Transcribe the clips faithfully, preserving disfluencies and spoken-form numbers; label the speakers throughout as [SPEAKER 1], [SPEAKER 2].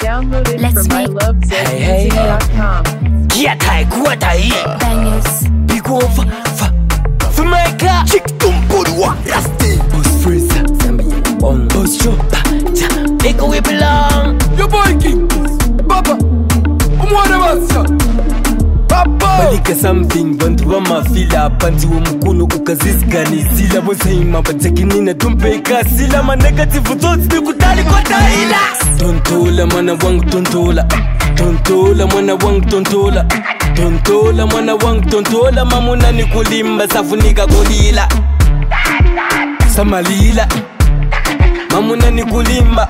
[SPEAKER 1] Download it from my love zest music dot com.
[SPEAKER 2] Kia tai kuwa tai
[SPEAKER 3] Bangers.
[SPEAKER 2] Big over fa For my car Chick Tumpurwa Rusty Boss Fraser Zambi On Boss Chopa Ja Make we belong
[SPEAKER 4] Your boy King Baba Umwana basa Baba
[SPEAKER 2] Balika something Bantu wa mafila Panti wa mkuno ukazizganizila Bosaima batekinina tumpeka sila Ma negative thoughts Nikutali kwa taila Tontola mwana wangu tontola Tontola mwana wangu tontola Tontola mwana wangu tontola Mamuna ni kulimba safunika kulila Samalila Mamuna ni kulimba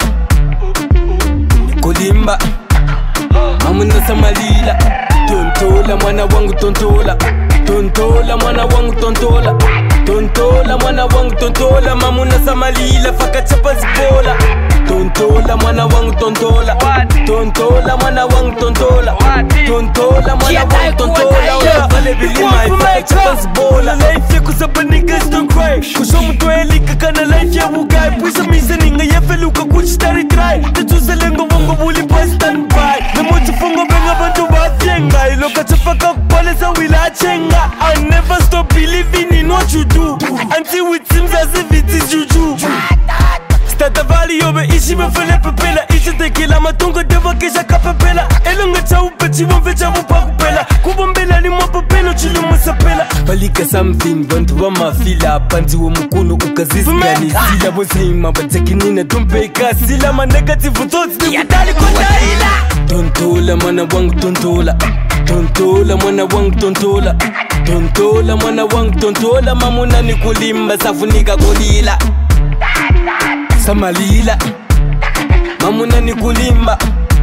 [SPEAKER 2] Kulimba Mamuna samalila Tontola mwana wangu tontola Tontola mwana wangu tontola Tontola mwana wangu tontola Mamuna samalila Faka chapa zipola Tontola mwana wangu tontola Tontola mwana wangu tontola Tontola mwana wangu tontola Ola vale bilima ifaka chapa zipola Life ya kusapa niggas don't cry Kusho mtu elika kana life ya wugai Pwisa misa ninga ya feluka kuchitari try Tatuza lengo wango wuli pa stand by Namotu fungo benga bantu batyenga Iloka chafaka kupale sa wila chenga I never stop believing in what you do Until it seems as if it is juju Stata vali yobe ishi mefele pepela Ishi tequila matungo deva kesha kapepela Elonga cha upechi wamvecha wupa kupela Kubombela ni mwapapelo chulu musapela Balika something bantu wa mafila Panti wa mkuno ukazizgani Sila bosaima batekinina tumpeka Sila ma negative thoughts Nikutali kwa taila Tontola mwana wangu tontola Tontola mwana wangu tontola Tontola mwana wangu tontola Mamuna ni kulimba safunika kulila Samalila Mamuna ni kulimba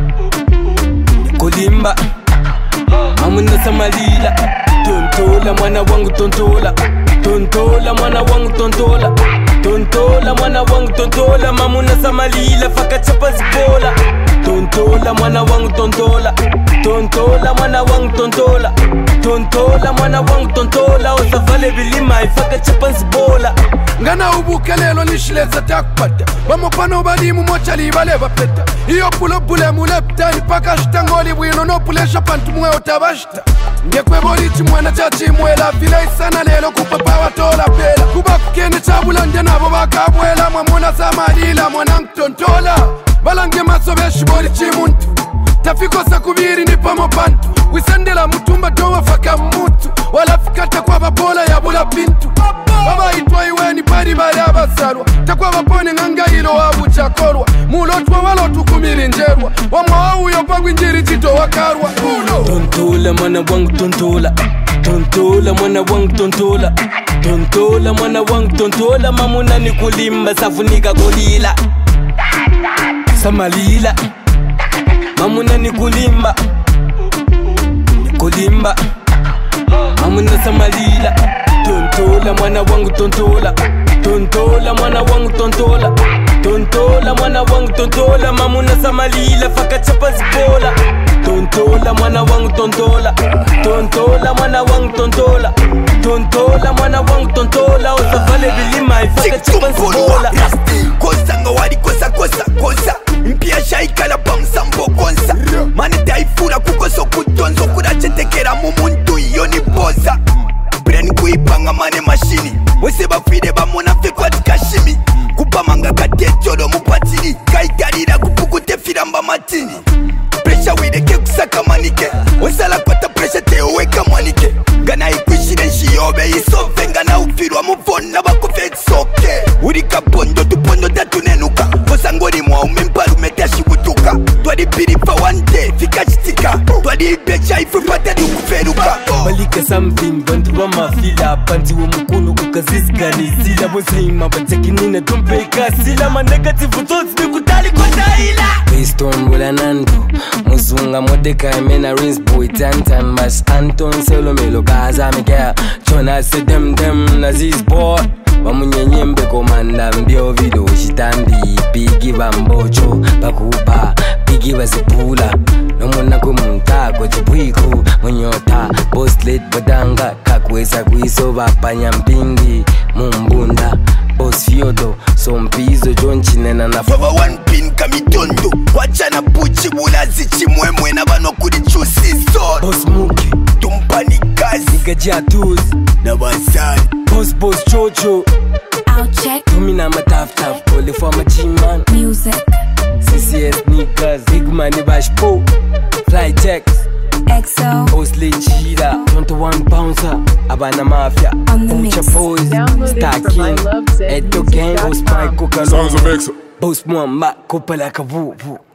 [SPEAKER 2] Kulimba Mamuna samalila Tontola mwana wangu tontola Tontola mwana wangu tontola Tontola mwana wangu tontola Mamuna samalila Faka chapa zipola Tontola mwana wangu tontola Tontola mwana wangu tontola Tontola mwana wangu tontola Osavale bilima ifaka chapa zipola
[SPEAKER 4] Ngana ubuke lelo nishileza takupata Bamopano badimu mochali bale bapeta Iyo pulo bule mulepta Nipaka shitangoli wino no pulesha pantu mwe otabashita Ngekwe boli chimwena chachi mwela Vila isana lelo kupapa watola pela Kuba kukene chabula ndia nabo bakabwela Mwamuna samalila mwanangu tontola Balange masobeshi boli chimuntu Tafiko sakubiri nipamo pantu Wisandela mutumba dowa faka mutu Wala fikata kwa babola ya bula pintu Baba itwa iwe ni pari bari abasalwa Takwa bapone nganga ilo wabu chakorwa Mulotwa walotu kumiri njerwa Wamwa wawu yopangu njiri chito wakarwa Uno
[SPEAKER 2] Tontola mwana wangu tontola Tontola mwana wangu tontola Tontola mwana wangu tontola Mamuna ni kulimba safunika kulila Samalila Mamuna ni kulimba Kulimba Mamuna samalila Tontola mwana wangu tontola Tontola mwana wangu tontola Tontola mwana wangu tontola Mamuna samalila Faka chapa zipola Tontola mwana wangu tontola Tontola mwana wangu tontola Tontola mwana wangu tontola Osavale bilima ifaka chapa zipola
[SPEAKER 5] Kosa nga wali kosa kosa kosa Mpia shaikala pamsa mbokonsa Mane taifura kukoso kutonzo Kurachetekera mumuntu iyo ni poza Brain kuipanga mane mashini Wese bafide bamona fekwa tikashimi Kupamanga katechoro mupatini Kaikarira kupukute firamba matini Presha wireke kusaka manike Wesala kwata presha teoweka mwanike Gana ikuishire nshiyobe isove Ngana ufirwa mufona bakufet soke Urika pondo tupondo tatunenuka Kosangori mwa umemparu metashi kutuka Twadi piripa one day fika chitika Twadi ibecha ifupata dukuferuka
[SPEAKER 2] Balika something bantu wa mafila Panti wa mkuno ukazizgani Sila bosaima batekinina tumpeka Sila ma negative thoughts Nikutali kwa taila
[SPEAKER 6] Piston bula nanto Muzunga modeka mena rinse boy Tantan bas Anton selo melo kaza mikea Chona se dem dem na zis boy Wamunyenye mbe komanda mbio video shitambi Pigi bambocho bakuba Pigi basipula Nomona kumuntago chipwiku Munyota boss late badanga Kakweza kuiso bapanya mpingi Mumbunda boss boss fiodo so mpizo John Chinena na
[SPEAKER 5] Fava one pin kamitondo wachana puchi bulazi chimwemwe na banwa kuri chusiso
[SPEAKER 6] boss Muki
[SPEAKER 5] tumpani kazi
[SPEAKER 6] Nigga Jatuz
[SPEAKER 5] na basari
[SPEAKER 6] boss boss Chocho
[SPEAKER 1] I'll check
[SPEAKER 6] Tumina mataf taf Kole for my G-man
[SPEAKER 1] music.
[SPEAKER 6] C C S Nikas Big Money Bash Po Fly Tex
[SPEAKER 1] X O
[SPEAKER 6] Boss Lee Cheetah twenty-one Bouncer Abana Mafia
[SPEAKER 1] On the mix.
[SPEAKER 6] Ucha Boys
[SPEAKER 1] Download it
[SPEAKER 6] Star
[SPEAKER 1] from
[SPEAKER 6] King
[SPEAKER 1] my love zed
[SPEAKER 6] Edo
[SPEAKER 1] music
[SPEAKER 6] Gang
[SPEAKER 1] dot
[SPEAKER 6] Boss
[SPEAKER 1] com.
[SPEAKER 6] Mike Coca
[SPEAKER 3] Sounds of X.
[SPEAKER 6] Boss Mwamba Kopa like a woo woo